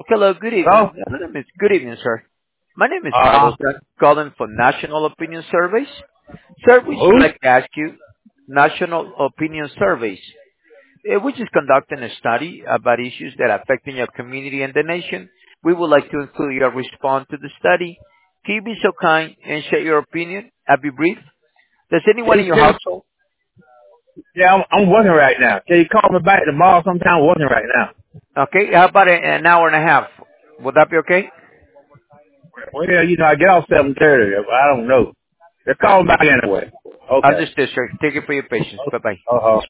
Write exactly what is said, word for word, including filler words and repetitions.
Hello, good Hello? evening. My name is good evening, sir. My name is Uh, Carlos. I'm calling for National Opinion Surveys. Sir, we just who? like to ask you, National Opinion Surveys. Uh, we just conducting a study about issues that are affecting your community and the nation. We would like to include your response to the study. Can you be so kind and share your opinion? I'll be brief. Does anyone Can, in your can, household? yeah, I'm, I'm working right now. Can you call me back tomorrow sometime? I'm working right now. Okay, how about a- an hour and a half? Would that be okay? Well, yeah, you know, I get off seven thirty. I don't know. Just call me back anyway. Okay. Understood, sir. Thank you for your patience. Bye-bye. Uh-huh.